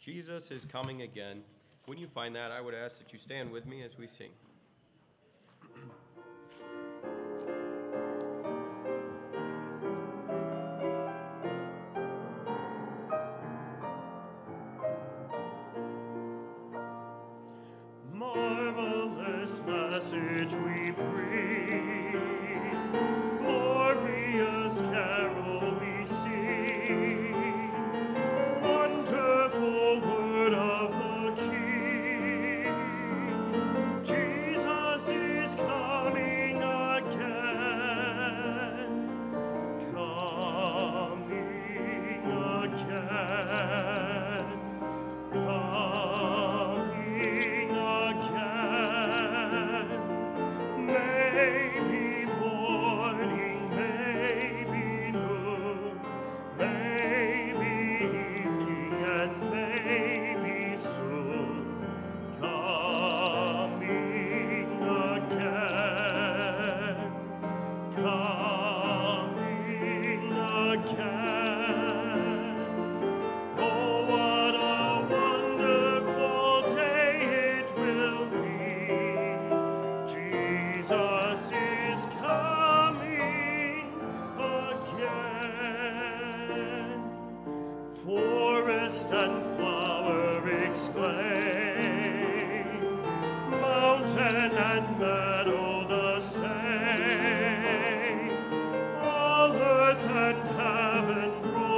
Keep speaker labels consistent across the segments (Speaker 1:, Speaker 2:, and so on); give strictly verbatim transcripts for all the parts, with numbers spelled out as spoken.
Speaker 1: Jesus is coming again. When you find that, I would ask that you stand with me as we sing.
Speaker 2: Marvelous message we bring, glorious carol we sing, wonderful word of the King. Jesus is coming again, coming again, coming again. Maybe morning, maybe noon, maybe evening, and maybe soon. Coming again, coming again. Oh, what a wonderful day it will be. Jesus is coming again. Forest and flower exclaim, mountain and meadow the same, all earth and heaven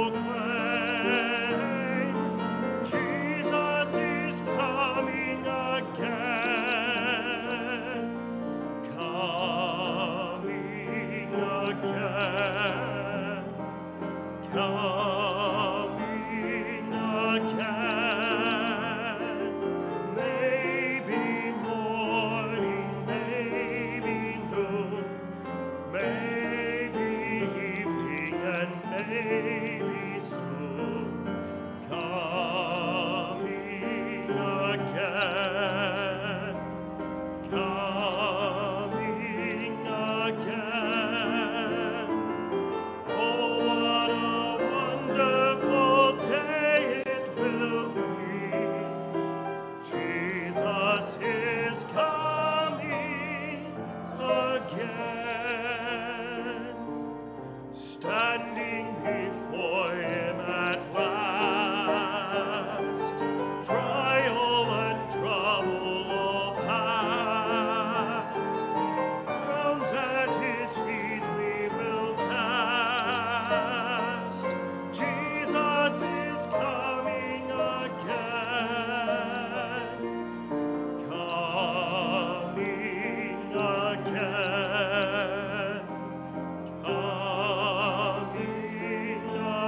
Speaker 2: proclaim, Jesus is coming again, coming again, coming again. Maybe morning, maybe noon, maybe evening, and maybe soon. Coming again, coming again. Oh, what a wonderful day it will be. Jesus is coming again. Standing before him at last, trial and trouble all past, crowns at his feet we will cast. Jesus is coming again, coming again, coming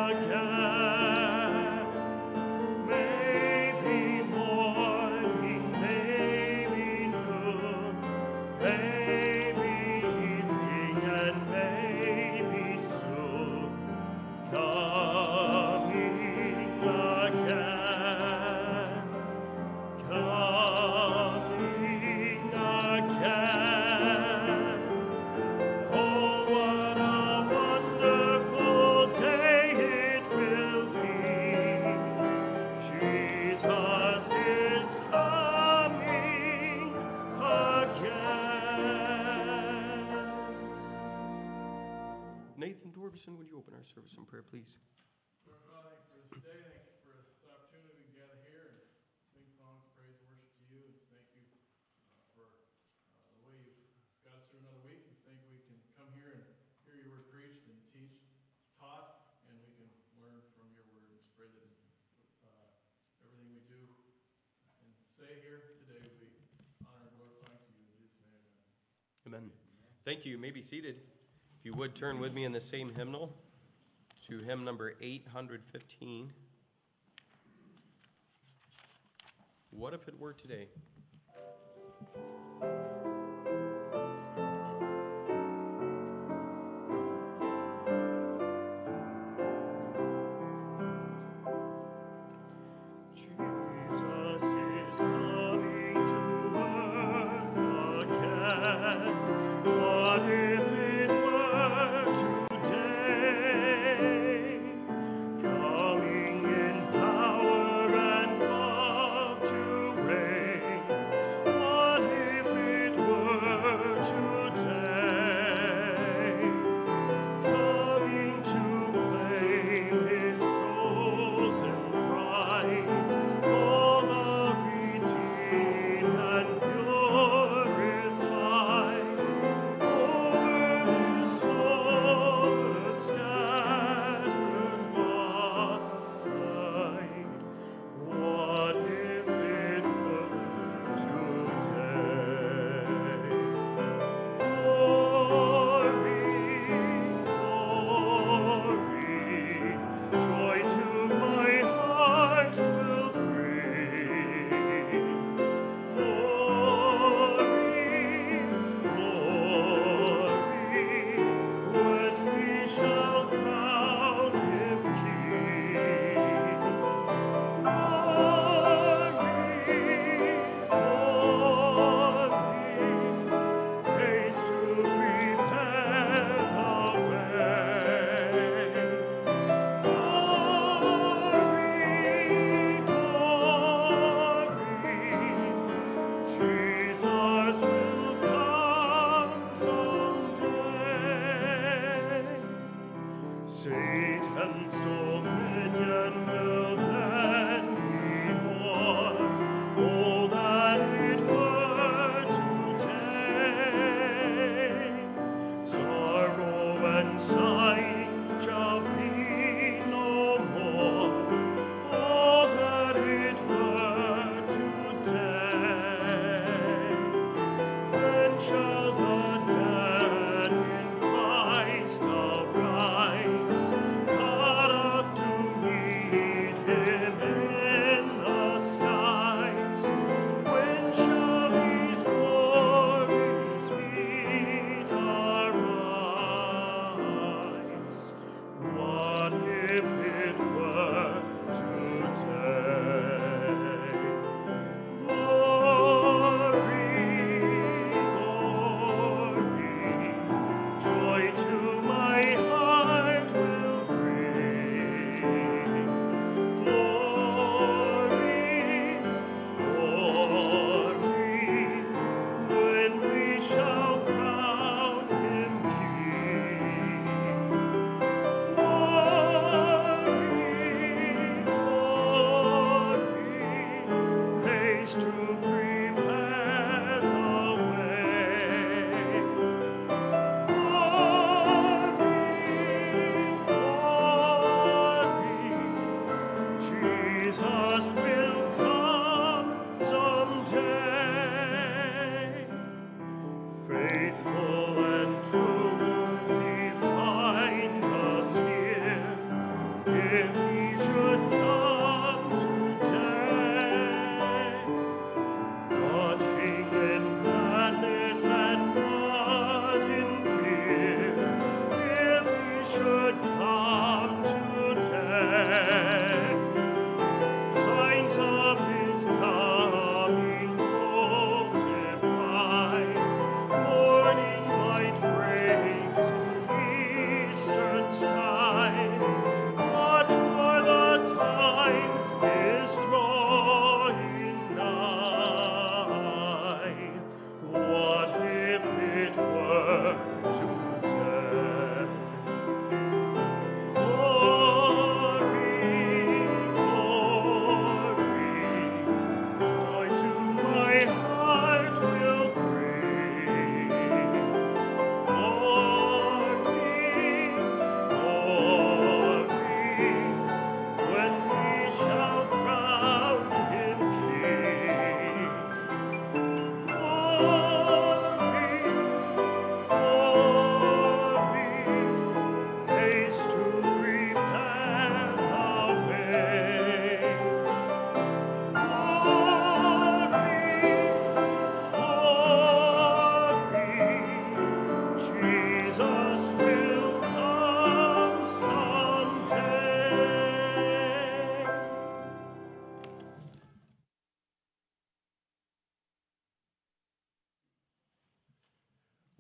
Speaker 2: again. Maybe morning, maybe noon, maybe evening, and maybe soon. Coming again, coming again. Oh, what a wonderful day it will be. Jesus is coming again.
Speaker 1: Nathan Dorbison, would you open our service in prayer, please?
Speaker 3: Lord God, thank you for this day. Thank you for this opportunity we can gather here and sing songs, praise, and worship to you. And just thank you uh, for uh, the way you've got us through another week. Just thank you we can come here and hear your word preached and teach, taught, and we can learn from your word. And just pray that uh, everything we do and say here today will be honor and glorifying to you. In Jesus' name, amen.
Speaker 1: Amen. Thank you. You may be seated. If you would turn with me in the same hymnal to hymn number eight hundred fifteen. What if it were today?
Speaker 2: Jesus is coming to earth again. What if it were today? Coming in power and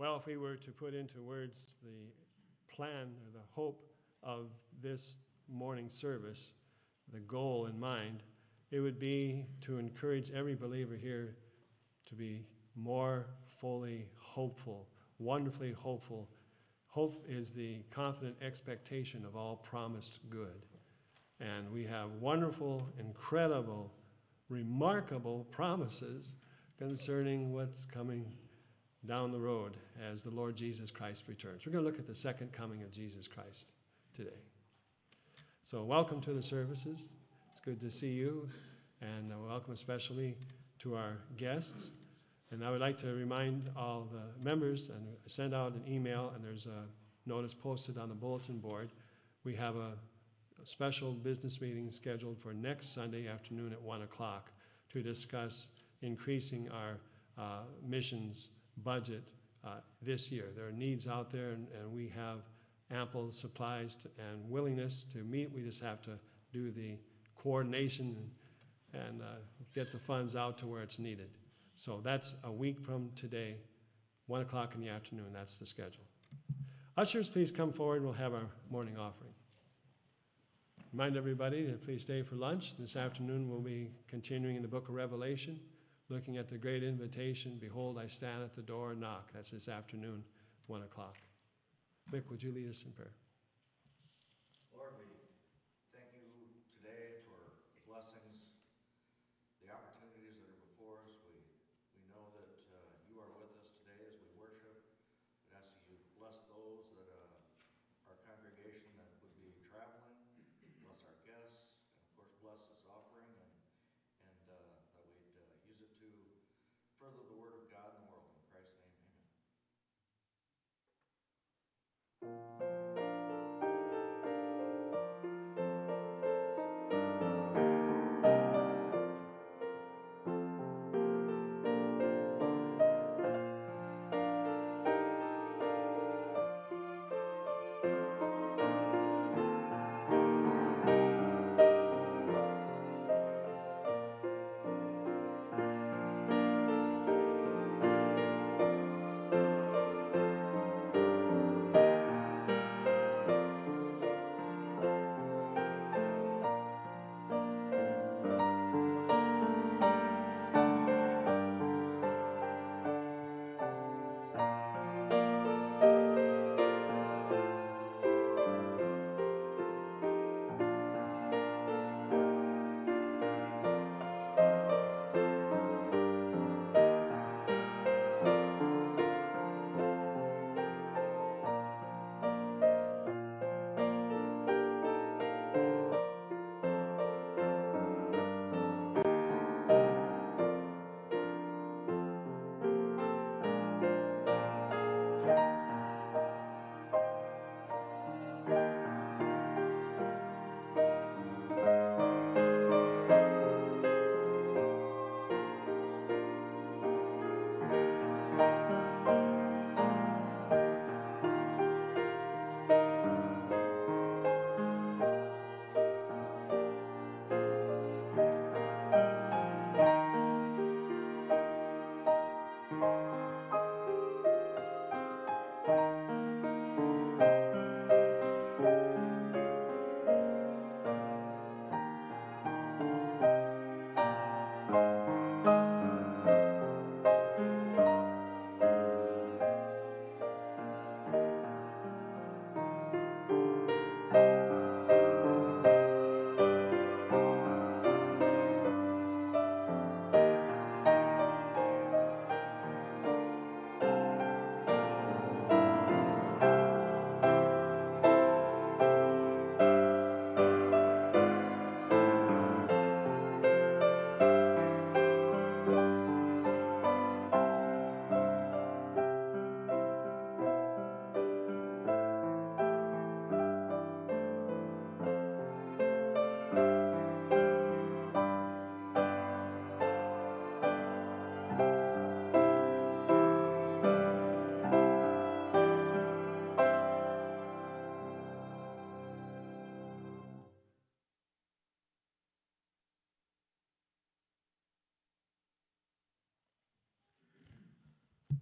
Speaker 4: Well, if we were to put into words the plan or the hope of this morning service, the goal in mind, it would be to encourage every believer here to be more fully hopeful, wonderfully hopeful. Hope is the confident expectation of all promised good. And we have wonderful, incredible, remarkable promises concerning what's coming down the road as the Lord Jesus Christ returns. We're going to look at the second coming of Jesus Christ today. So welcome to the services. It's good to see you, and welcome especially to our guests. And I would like to remind all the members, and send out an email, and there's a notice posted on the bulletin board. We have a, a special business meeting scheduled for next Sunday afternoon at one o'clock to discuss increasing our uh, missions budget uh, this year. There are needs out there, and, and we have ample supplies to, and willingness to meet. We just have to do the coordination and, and uh, get the funds out to where it's needed. So that's a week from today, one o'clock in the afternoon. That's the schedule. Ushers, please come forward and we'll have our morning offering. Remind everybody to please stay for lunch. This afternoon we'll be continuing in the book of Revelation, looking at the great invitation, behold, I stand at the door and knock. That's this afternoon, one o'clock. Vic, would you lead us in prayer?
Speaker 5: Lord, we thank you today for the blessings, the opportunities that are before us. We we know that uh, you are with us today as we worship. We'd ask that you bless those that uh, our congregation that would be traveling, bless our guests, and of course bless this offering, and and uh, that we'd uh, use it to further the word of God in the world. In Christ's name, amen.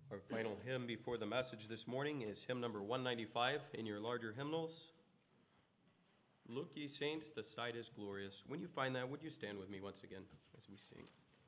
Speaker 1: Our final hymn before the message this morning is hymn number one ninety-five in your larger hymnals. Look, ye saints, the sight is glorious. When you find that, would you stand with me once again as we sing?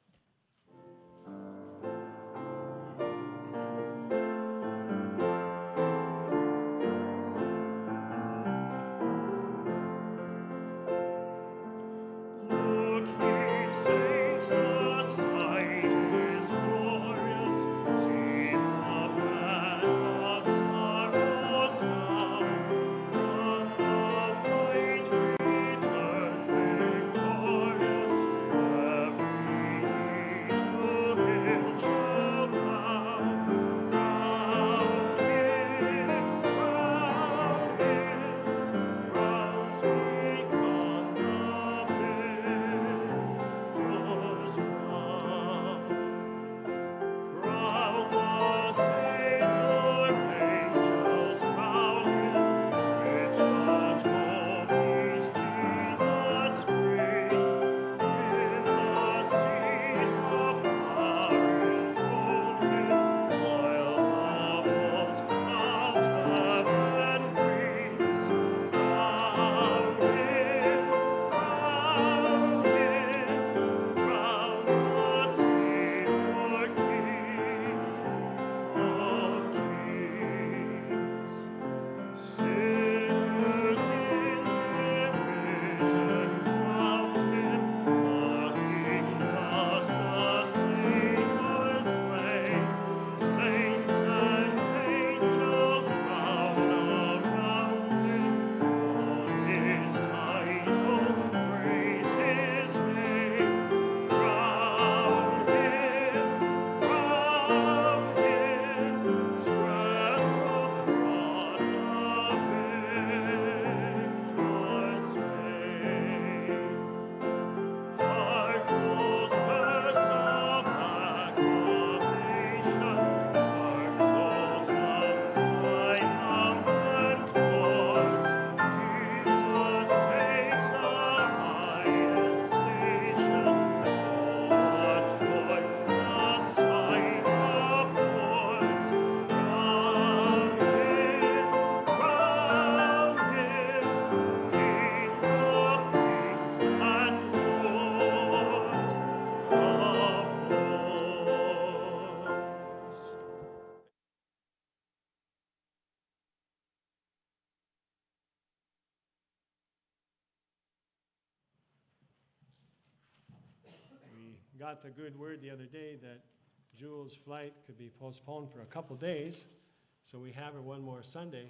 Speaker 4: Got the good word the other day that Jules' flight could be postponed for a couple days, so we have her one more Sunday.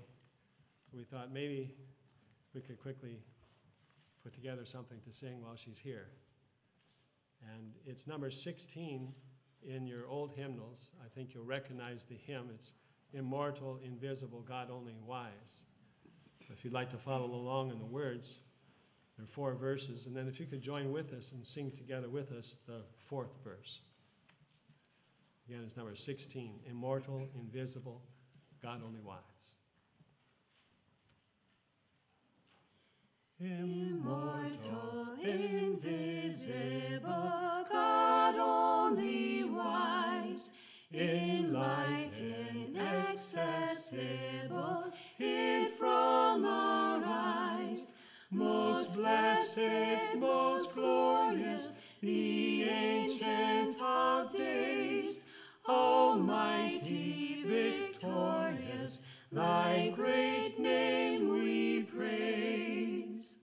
Speaker 4: So we thought maybe we could quickly put together something to sing while she's here. And it's number sixteen in your old hymnals. I think you'll recognize the hymn. It's Immortal, Invisible, God Only Wise. If you'd like to follow along in the words, there are four verses, and then if you could join with us and sing together with us the fourth verse. Again, it's number sixteen, Immortal, Invisible, God Only Wise.
Speaker 6: Immortal, invisible, God only wise, in light inaccessible, hid from our eyes. Most blessed, most glorious, the Ancient of Days, Almighty, victorious, thy great name we praise.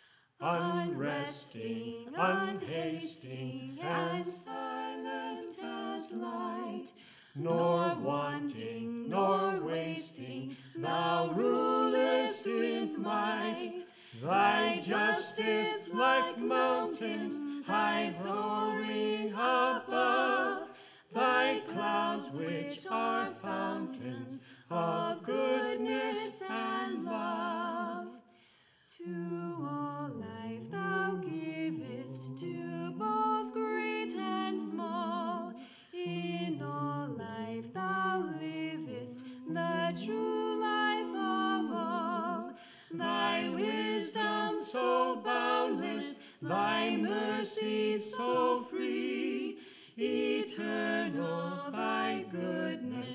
Speaker 6: Unresting, unhasting, and silent as light, nor wanting, nor wasting, thou rulest in might. Thy justice like mountains, high soaring above, thy clouds which are fountains of goodness and love. To all life thou givest, to both great and small. In all life thou livest, the true life of all. Thy wisdom so boundless, thy mercy so free, eternal thy goodness.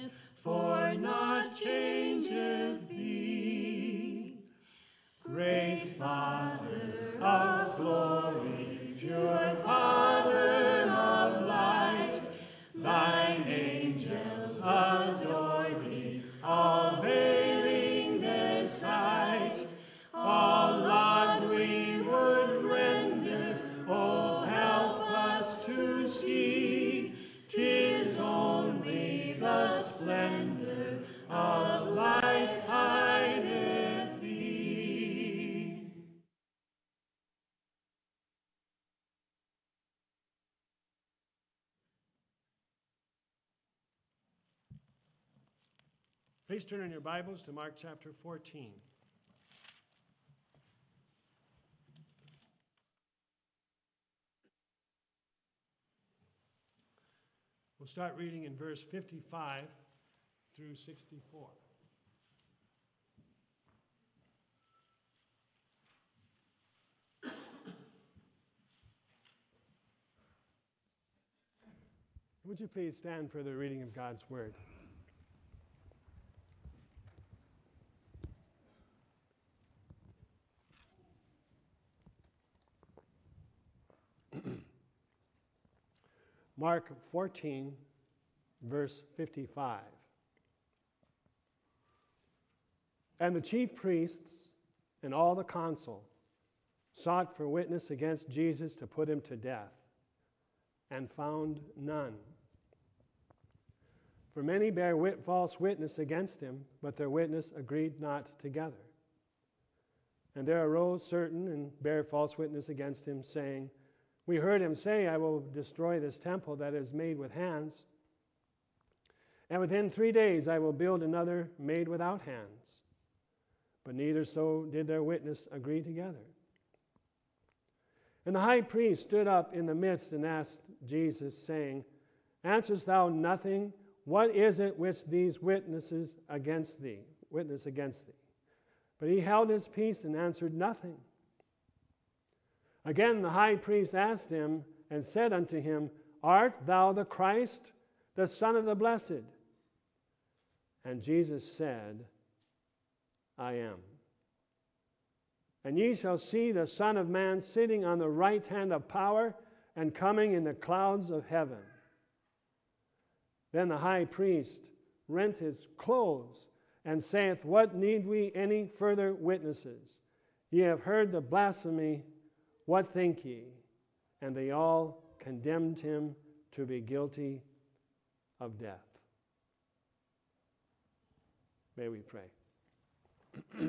Speaker 4: Please turn in your Bibles to Mark chapter fourteen. We'll start reading in verse fifty-five through sixty-four. Would you please stand for the reading of God's Word? Mark fourteen, verse fifty-five. And the chief priests and all the council sought for witness against Jesus to put him to death, and found none. For many bare wit- false witness against him, but their witness agreed not together. And there arose certain and bare false witness against him, saying, We heard him say, I will destroy this temple that is made with hands, and within three days I will build another made without hands. But neither so did their witness agree together. And the high priest stood up in the midst and asked Jesus, saying, Answerest thou nothing? What is it which these witnesses against thee, witness against thee? But he held his peace and answered nothing. Again the high priest asked him and said unto him, Art thou the Christ, the Son of the Blessed? And Jesus said, I am. And ye shall see the Son of Man sitting on the right hand of power and coming in the clouds of heaven. Then the high priest rent his clothes and saith, What need we any further witnesses? Ye have heard the blasphemy. What think ye? And they all condemned him to be guilty of death. May we pray.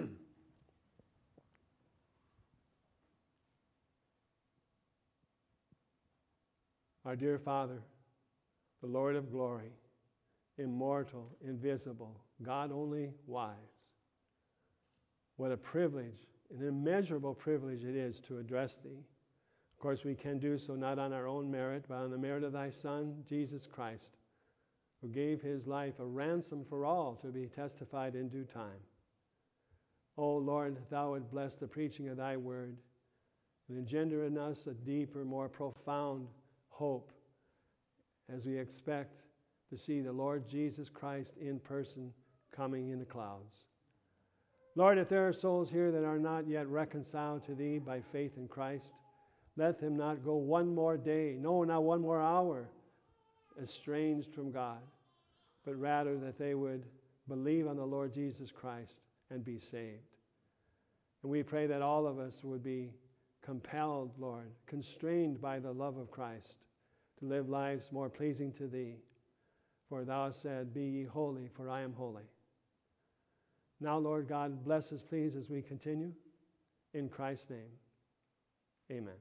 Speaker 4: Our dear Father, the Lord of glory, immortal, invisible, God only wise. What a privilege, an immeasurable privilege it is to address Thee. Of course, we can do so not on our own merit, but on the merit of Thy Son, Jesus Christ, who gave His life a ransom for all to be testified in due time. O Lord, Thou would bless the preaching of Thy word and engender in us a deeper, more profound hope as we expect to see the Lord Jesus Christ in person coming in the clouds. Lord, if there are souls here that are not yet reconciled to Thee by faith in Christ, let them not go one more day, no, not one more hour, estranged from God, but rather that they would believe on the Lord Jesus Christ and be saved. And we pray that all of us would be compelled, Lord, constrained by the love of Christ, to live lives more pleasing to Thee. For Thou said, Be ye holy, for I am holy. Now, Lord God, bless us, please, as we continue. In Christ's name, amen.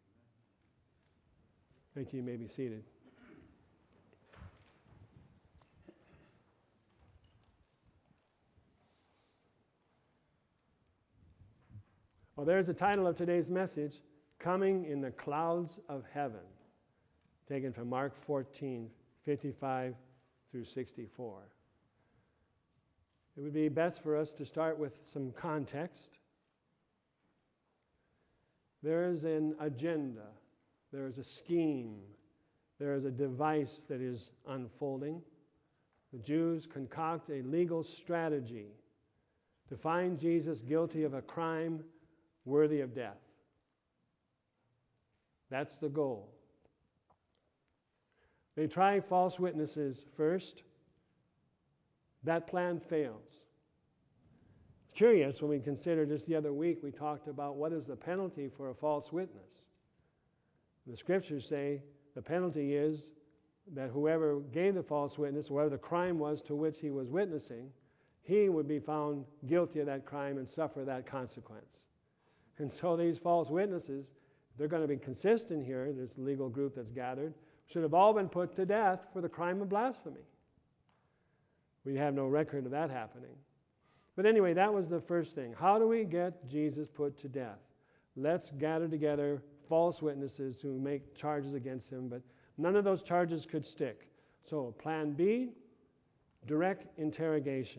Speaker 4: Thank you. You may be seated. Well, there's the title of today's message, Coming in the Clouds of Heaven, taken from Mark fourteen, fifty-five through sixty-four. It would be best for us to start with some context. There is an agenda, there is a scheme, there is a device that is unfolding. The Jews concoct a legal strategy to find Jesus guilty of a crime worthy of death. That's the goal. They try false witnesses first. That plan fails. It's curious when we consider just the other week we talked about what is the penalty for a false witness. The scriptures say the penalty is that whoever gave the false witness, whatever the crime was to which he was witnessing, he would be found guilty of that crime and suffer that consequence. And so these false witnesses, they're going to be consistent here, this legal group that's gathered, should have all been put to death for the crime of blasphemy. We have no record of that happening. But anyway, that was the first thing. How do we get Jesus put to death? Let's gather together false witnesses who make charges against him, but none of those charges could stick. So plan B, direct interrogation.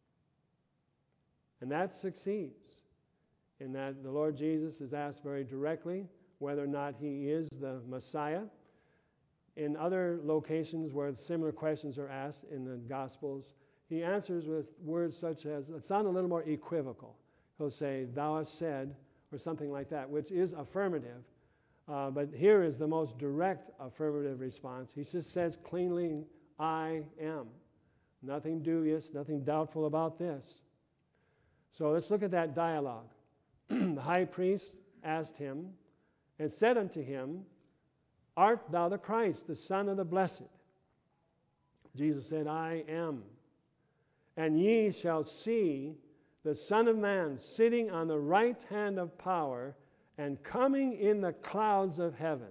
Speaker 4: And that succeeds in that the Lord Jesus is asked very directly whether or not he is the Messiah. In other locations where similar questions are asked in the Gospels, he answers with words such as, it sounds a little more equivocal. He'll say, thou hast said, or something like that, which is affirmative. Uh, but here is the most direct affirmative response. He just says cleanly, I am. Nothing dubious, nothing doubtful about this. So let's look at that dialogue. The high priest asked him and said unto him, art thou the Christ, the Son of the Blessed? Jesus said, I am. And ye shall see the Son of Man sitting on the right hand of power and coming in the clouds of heaven.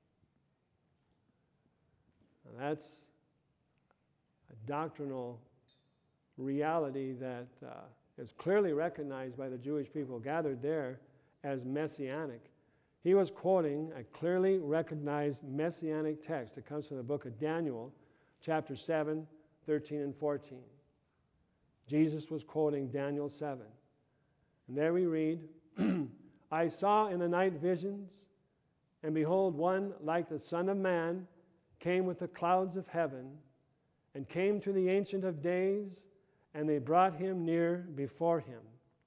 Speaker 4: Now that's a doctrinal reality that uh, is clearly recognized by the Jewish people gathered there as messianic. He was quoting a clearly recognized messianic text. It comes from the book of Daniel, chapter seven, thirteen and fourteen. Jesus was quoting Daniel seven. And there we read, I saw in the night visions, and behold, one like the Son of Man came with the clouds of heaven, and came to the Ancient of Days, and they brought him near before him.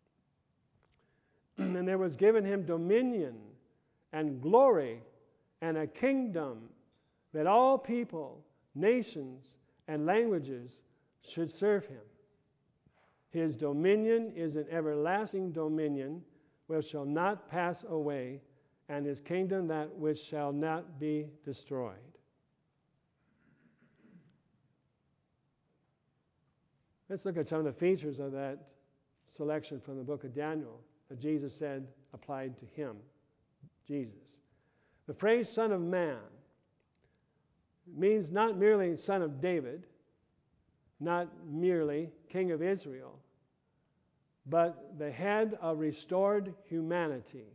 Speaker 4: And there was given him dominion and glory and a kingdom, that all people, nations, and languages should serve him. His dominion is an everlasting dominion which shall not pass away, and his kingdom that which shall not be destroyed. Let's look at some of the features of that selection from the book of Daniel that Jesus said applied to him, Jesus. The phrase Son of Man means not merely Son of David, not merely King of Israel, but the head of restored humanity.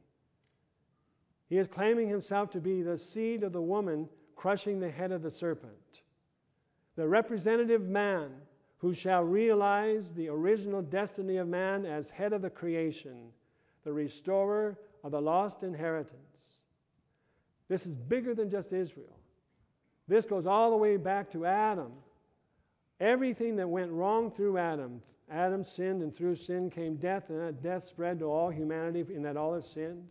Speaker 4: He is claiming himself to be the seed of the woman crushing the head of the serpent, the representative man who shall realize the original destiny of man as head of the creation, the restorer of the lost inheritance. This is bigger than just Israel. This goes all the way back to Adam. Everything that went wrong through Adam, Adam sinned, and through sin came death, and that death spread to all humanity in that all have sinned.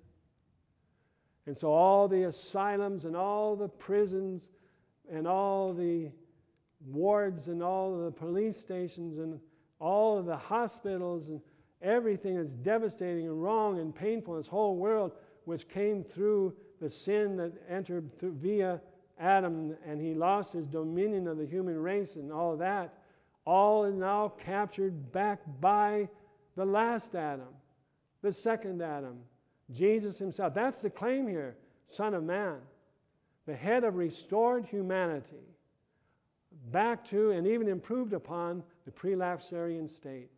Speaker 4: And so all the asylums and all the prisons and all the wards and all of the police stations and all of the hospitals and everything that's devastating and wrong and painful in this whole world, which came through the sin that entered through via Adam, and he lost his dominion of the human race and all of that, all is now captured back by the last Adam, the second Adam, Jesus himself. That's the claim here, Son of Man, the head of restored humanity, back to and even improved upon the pre-lapsarian state.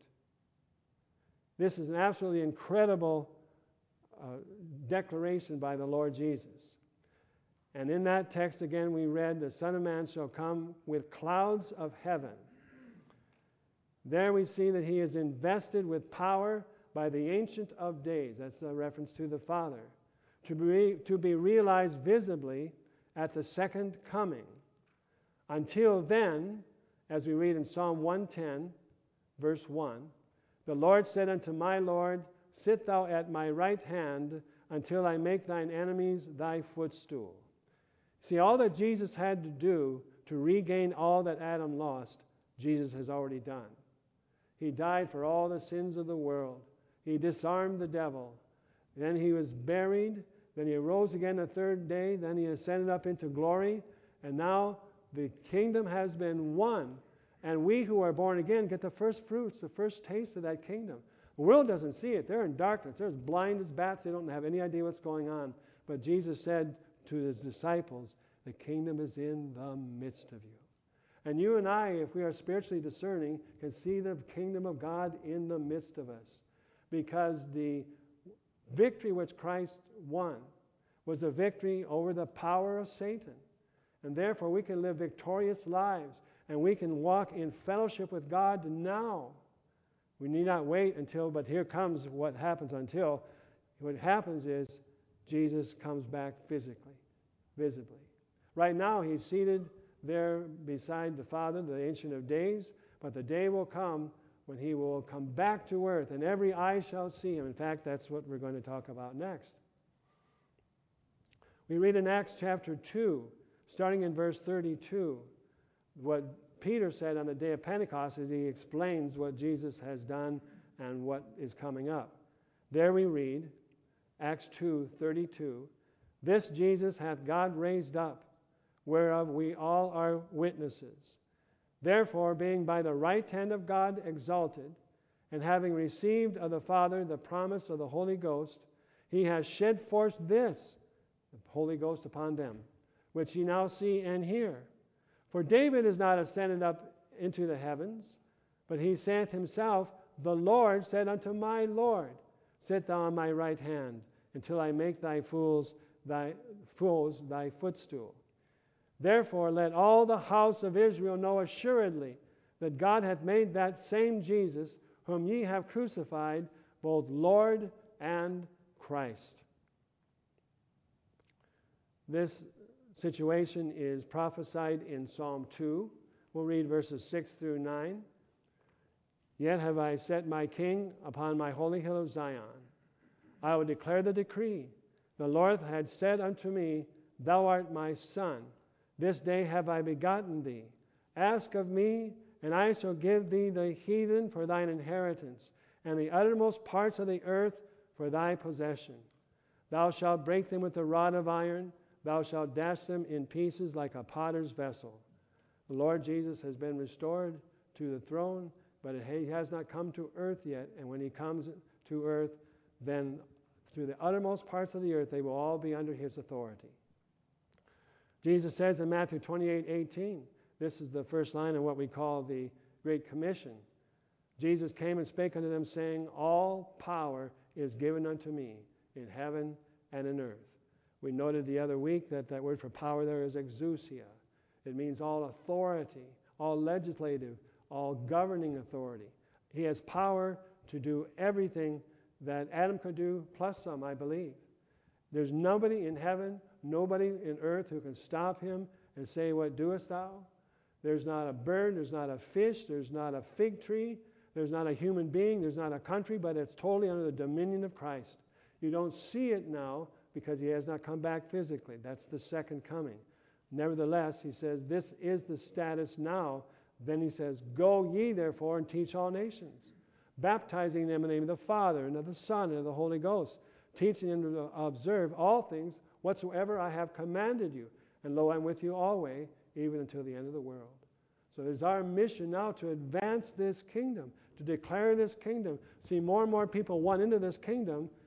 Speaker 4: This is an absolutely incredible uh, declaration by the Lord Jesus. And in that text again we read, the Son of Man shall come with clouds of heaven. There we see that he is invested with power by the Ancient of Days. That's a reference to the Father. To be, to be realized visibly at the second coming. Until then, as we read in Psalm one ten, verse one, the Lord said unto my Lord, sit thou at my right hand until I make thine enemies thy footstool. See, all that Jesus had to do to regain all that Adam lost, Jesus has already done. He died for all the sins of the world. He disarmed the devil. Then he was buried. Then he arose again the third day. Then he ascended up into glory. And now the kingdom has been won. And we who are born again get the first fruits, the first taste of that kingdom. The world doesn't see it. They're in darkness. They're as blind as bats. They don't have any idea what's going on. But Jesus said to his disciples, the kingdom is in the midst of you. And you and I, if we are spiritually discerning, can see the kingdom of God in the midst of us. Because the victory which Christ won was a victory over the power of Satan. And therefore we can live victorious lives, and we can walk in fellowship with God now. We need not wait until, but here comes what happens until. What happens is Jesus comes back physically, visibly. Right now he's seated there beside the Father, the Ancient of Days, but the day will come when he will come back to earth, and every eye shall see him. In fact, that's what we're going to talk about next. We read in Acts chapter two, starting in verse thirty-two, what Peter said on the day of Pentecost as he explains what Jesus has done and what is coming up. There we read, Acts two thirty-two, "This Jesus hath God raised up, whereof we all are witnesses. Therefore, being by the right hand of God exalted, and having received of the Father the promise of the Holy Ghost, he has shed forth this, the Holy Ghost upon them, which ye now see and hear. For David is not ascended up into the heavens, but he saith himself, The Lord said unto my Lord, Sit thou on my right hand, until I make thy fools thy fools thy footstool. Therefore let all the house of Israel know assuredly that God hath made that same Jesus, whom ye have crucified, both Lord and Christ." This situation is prophesied in Psalm two. We'll read verses six through nine. "Yet have I set my king upon my holy hill of Zion. I will declare the decree. The Lord had said unto me, Thou art my son. This day have I begotten thee. Ask of me, and I shall give thee the heathen for thine inheritance, and the uttermost parts of the earth for thy possession. Thou shalt break them with a rod of iron. Thou shalt dash them in pieces like a potter's vessel." The Lord Jesus has been restored to the throne, but he has not come to earth yet. And when he comes to earth, then through the uttermost parts of the earth, they will all be under his authority. Jesus says in Matthew twenty-eight eighteen, this is the first line of what we call the Great Commission. Jesus came and spake unto them, saying, "All power is given unto me in heaven and in earth." We noted the other week that that word for power there is exousia. It means all authority, all legislative, all governing authority. He has power to do everything that Adam could do, plus some, I believe. There's nobody in heaven, nobody in earth who can stop him and say, "What doest thou?" There's not a bird, there's not a fish, there's not a fig tree, there's not a human being, there's not a country, but it's totally under the dominion of Christ. You don't see it now because he has not come back physically. That's the second coming. Nevertheless, he says, this is the status now. Then he says, "Go ye therefore and teach all nations, baptizing them in the name of the Father and of the Son and of the Holy Ghost, teaching them to observe all things whatsoever I have commanded you. And lo, I'm with you always, even until the end of the world." So it is our mission now to advance this kingdom, to declare this kingdom. See more and more people won into this kingdom,